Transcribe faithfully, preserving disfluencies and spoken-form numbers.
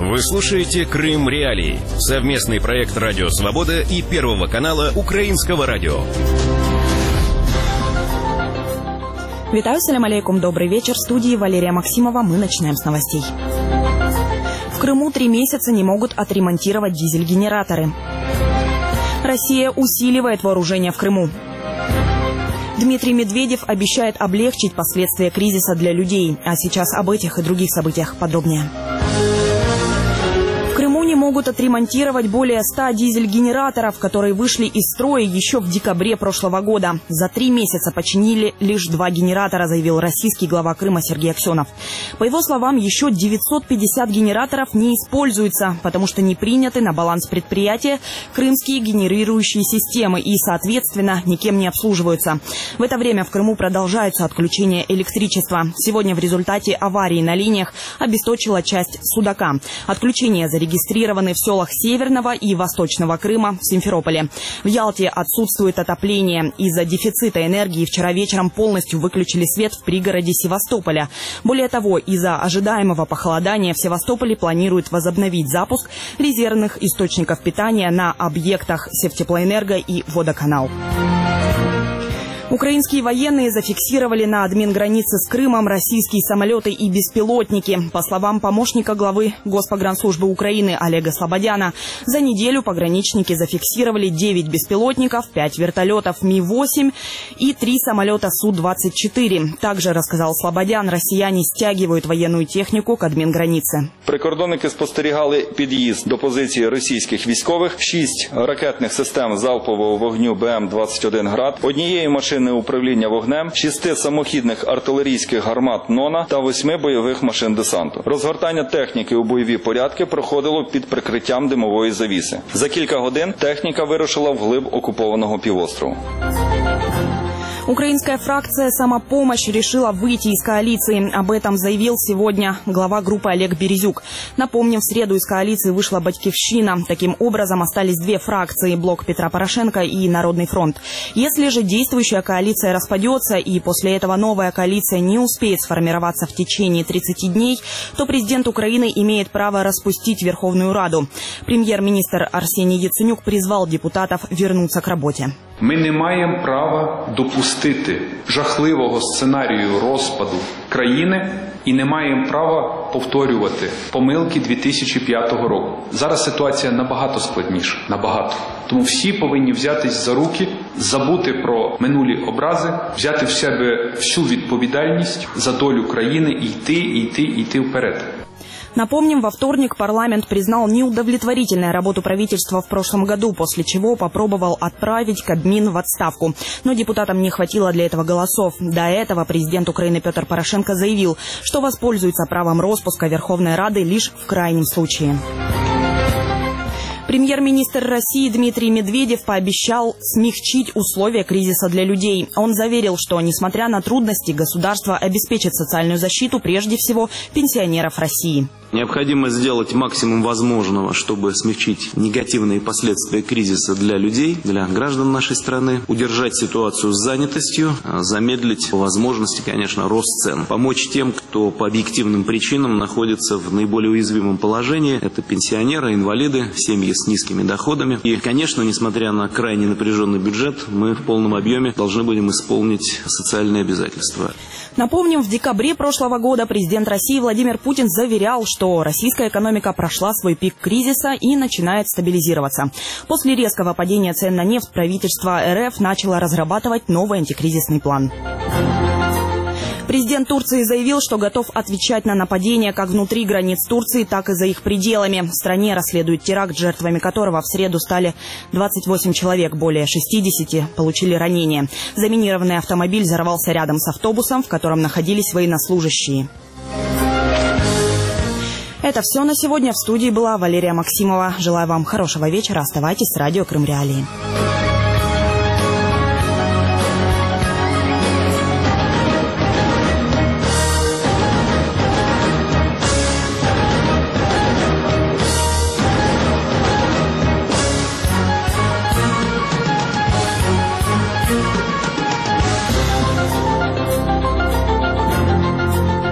Вы слушаете «Крым Реалии» – совместный проект «Радио Свобода» и Первого канала Украинского радио. Витаю, салям алейкум, добрый вечер. В студии Валерия Максимова. Мы начинаем с новостей. В Крыму три месяца не могут отремонтировать дизель-генераторы. Россия усиливает вооружение в Крыму. Дмитрий Медведев обещает облегчить последствия кризиса для людей. А сейчас об этих и других событиях подробнее. В Крыму не могут отремонтировать более ста дизель-генераторов, которые вышли из строя еще в декабре прошлого года. За три месяца починили лишь два генератора, заявил российский глава Крыма Сергей Аксенов. По его словам, еще девятьсот пятьдесят генераторов не используются, потому что не приняты на баланс предприятия крымские генерирующие системы и, соответственно, никем не обслуживаются. В это время в Крыму продолжается отключение электричества. Сегодня в результате аварии на линиях обесточила часть Судака. Отключение зарегистрировано Зарегистрированы в селах Северного и Восточного Крыма, в Симферополе. В Ялте отсутствует отопление. Из-за дефицита энергии вчера вечером полностью выключили свет в пригороде Севастополя. Более того, из-за ожидаемого похолодания в Севастополе планируют возобновить запуск резервных источников питания на объектах Севтеплоэнерго и Водоканал. Украинские военные зафиксировали на админгранице с Крымом российские самолеты и беспилотники. По словам помощника главы Госпогранслужбы Украины Олега Слободяна, за неделю пограничники зафиксировали девять беспилотников, пять вертолетов Ми восемь и три самолета Су двадцать четыре. Также, рассказал Слободян, россияне стягивают военную технику к адмінграниці. Прикордонники спостерігали під'їзд до позиції російських військових, шість ракетних систем залпового вогню Б М двадцять один град, однієї машини управління вогнем, шести самохідних артилерійських гармат Нона та восьми бойових машин десанту. Розгортання техніки у бойові порядки проходило під прикриттям димової завіси. За кілька годин техніка вирушила вглиб окупованого півострову. Украинская фракция «Самопомощь» решила выйти из коалиции. Об этом заявил сегодня глава группы Олег Березюк. Напомним, в среду из коалиции вышла «Батькивщина». Таким образом, остались две фракции – Блок Петра Порошенко и Народный фронт. Если же действующая коалиция распадется и после этого новая коалиция не успеет сформироваться в течение тридцати дней, то президент Украины имеет право распустить Верховную Раду. Премьер-министр Арсений Яценюк призвал депутатов вернуться к работе. Ми не маємо права допустити жахливого сценарію розпаду країни і не маємо права повторювати помилки дві тисячі п'ятого року. Зараз ситуація набагато складніша, набагато. Тому всі повинні взятись за руки, забути про минулі образи, взяти в себе всю відповідальність за долю країни і йти, і йти, і йти вперед. Напомним, во вторник парламент признал неудовлетворительной работу правительства в прошлом году, после чего попробовал отправить Кабмин в отставку. Но депутатам не хватило для этого голосов. До этого президент Украины Петр Порошенко заявил, что воспользуется правом распуска Верховной Рады лишь в крайнем случае. Премьер-министр России Дмитрий Медведев пообещал смягчить условия кризиса для людей. Он заверил, что, несмотря на трудности, государство обеспечит социальную защиту прежде всего пенсионеров России. Необходимо сделать максимум возможного, чтобы смягчить негативные последствия кризиса для людей, для граждан нашей страны, удержать ситуацию с занятостью, замедлить по возможности, конечно, рост цен, помочь тем, кто по объективным причинам находится в наиболее уязвимом положении. Это пенсионеры, инвалиды, семьи с низкими доходами. И, конечно, несмотря на крайне напряженный бюджет, мы в полном объеме должны будем исполнить социальные обязательства. Напомним, в декабре прошлого года президент России Владимир Путин заверял, что российская экономика прошла свой пик кризиса и начинает стабилизироваться. После резкого падения цен на нефть правительство Эр Эф начало разрабатывать новый антикризисный план. Президент Турции заявил, что готов отвечать на нападения как внутри границ Турции, так и за их пределами. В стране расследуют теракт, жертвами которого в среду стали двадцать восемь человек, более шестидесяти получили ранения. Заминированный автомобиль взорвался рядом с автобусом, в котором находились военнослужащие. Это все на сегодня. В студии была Валерия Максимова. Желаю вам хорошего вечера. Оставайтесь с радио Крым Реалии.